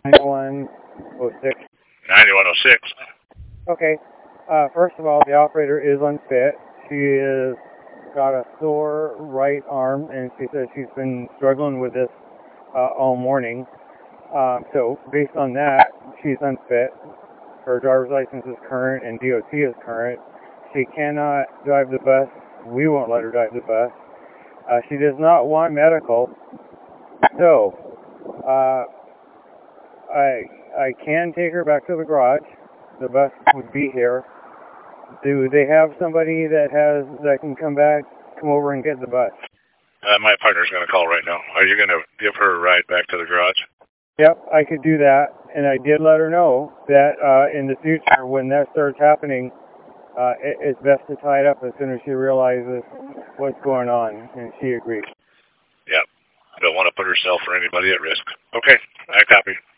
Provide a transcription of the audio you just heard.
9106. 9106. Okay. First of all, the operator is unfit. She is got a sore right arm, and she says she's been struggling with this all morning. So based on that, she's unfit. Her driver's license is current and DOT is current. She cannot drive the bus. We won't let her drive the bus. She does not want medical. So I can take her back to the garage. The bus would be here. Do they have somebody that can come over and get the bus? My partner's going to call right now. Are you going to give her a ride back to the garage? Yep, I could do that. And I did let her know that in the future, when that starts happening, it's best to tie it up as soon as she realizes what's going on. And she agreed. Yep. Don't want to put herself or anybody at risk. Okay, I copy.